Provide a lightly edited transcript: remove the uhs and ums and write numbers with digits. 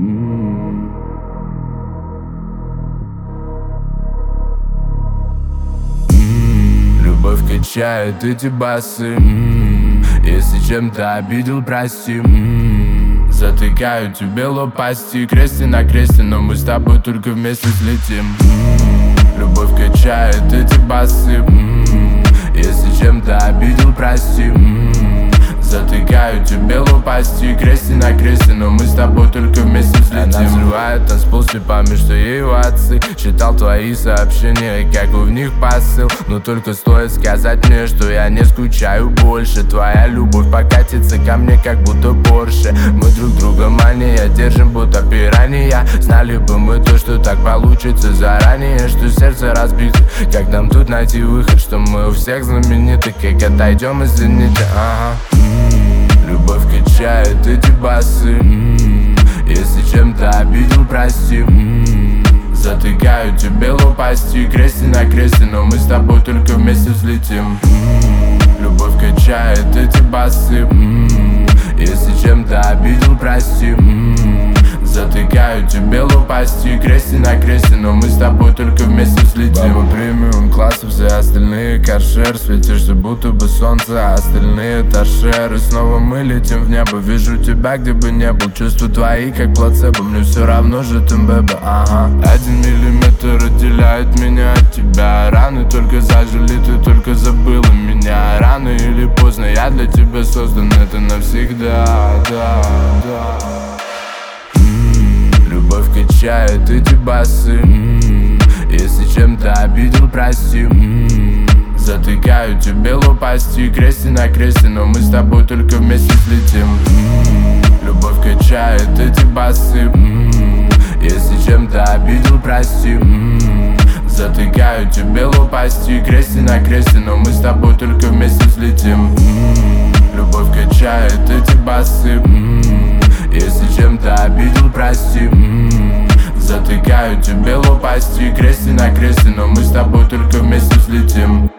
Любовь качает эти басы. Если чем-то обидел, прости. Затыкаю тебе лопасти, кресте на кресте, но мы с тобой только вместе взлетим. Любовь качает эти басы. Если чем-то обидел, прости. Затыкаю тебе лопасти, кресте на кресте, но мы с тобой только вместе взлетим. Она взрывает танцпол слепами, что ей отцы. Читал твои сообщения, какой в них посыл. Но только стоит сказать мне, что я не скучаю больше. Твоя любовь покатится ко мне, как будто Порше. Мы друг друга мания держим, будто пиранья. Знали бы мы то, что так получится заранее, что сердце разбито. Как нам тут найти выход, что мы у всех знамениты? Как отойдем из зенита, Любовь качает эти басы. Если чем-то обидел, прости. Затыкаю тебе лопасти, кресте на кресте, но мы с тобой только вместе взлетим. Любовь качает эти басы. Если чем-то обидел, прости. Затыкаю тебе лопасти, кресте на кресте, но мы с тобой только вместе взлетим. Баба премиум класса, все остальные каршер. Светишься будто бы солнце, а остальные торшеры. Снова мы летим в небо, вижу тебя где бы не был. Чувства твои как плацебо, мне все равно же ты бэба, 1 миллиметр отделяет меня от тебя. Раны только зажили, ты только забыла меня. Рано или поздно я для тебя создан, это навсегда, да. Любовь качает эти басы. Если чем-то обидел, прости. Затыкаю тебе лопасти, кресте на кресте, но мы с тобой только вместе взлетим. Любовь качает эти басы. Если чем-то обидел, прости. Затыкаю тебе лопасти, кресте на кресте, но мы с тобой только вместе взлетим. Любовь качает эти басы. Если чем-то обидел, прости. Затыкаю тебе лопасти, кресте на кресте, но мы с тобой только вместе взлетим.